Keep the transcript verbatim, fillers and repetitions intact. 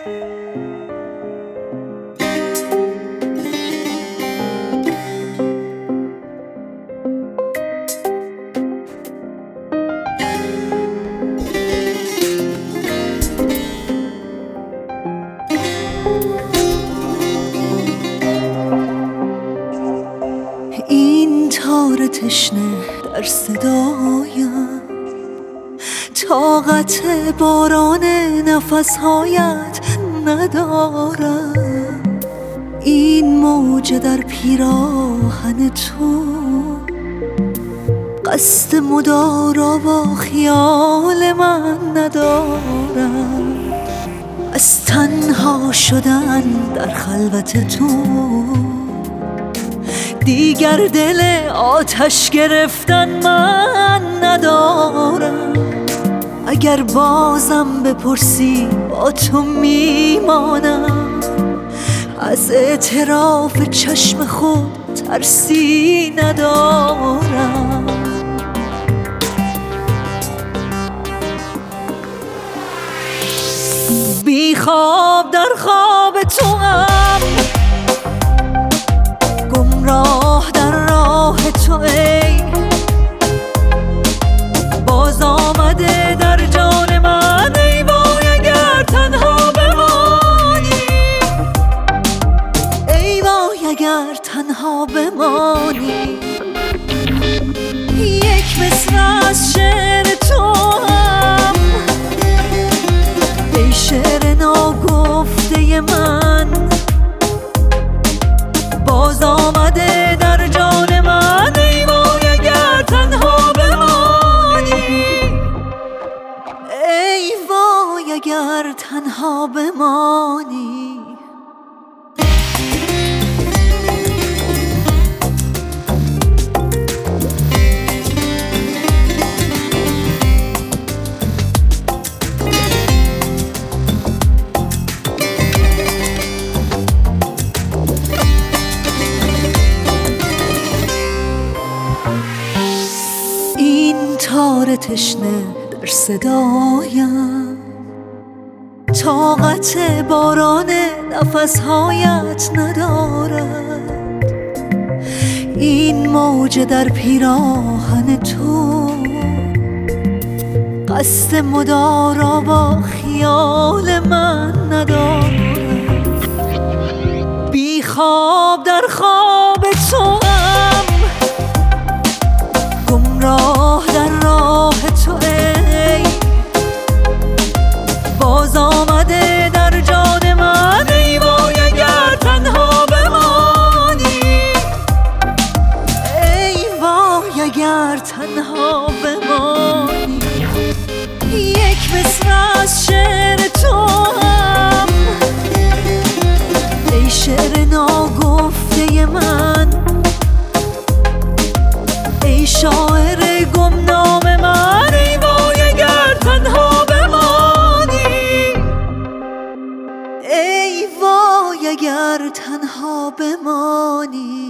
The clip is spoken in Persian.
این تار تشنه در صدایم، طاقت باران نفسهایت ندارم. این موج در پیراهن تو، قصد مدارا با خیال من ندارم. از تنها شدن در خلوت تو دیگر دل آتش گرفتن من ندارم. اگر بازم بپرسی با تو میمانم، از اعتراف چشم خود ترسی ندارم. بی خواب در خواب تو هم، گمراه در راه تو ای، باز آمده در جان من. ای وای اگر تنها بمانی، ای وای اگر تنها بمانی. یک مصرع از شعر تو هم، ای شعر ناگفته من، باز آمده در جان من. ای وای اگر تنها بمانی، ای وای اگر تنها بمانی. این تار تشنه در صدایم، طاقت باران نفسهایت ندارد. این موج در پیراهن تو، قصد مدارا با خیال من ندارد. بی خواب در خواب تو هم، گمراه در راه تو ای، باز آمده در جان من. ای وای اگر تنها بمانی، ای وای اگر تنها بمانی. یک مصرع از شعر تو هم، ای شعر ناگفته من، ای شاعر گمنام من. ای وای اگر تنها بمانی، ای وای اگر تنها بمانی.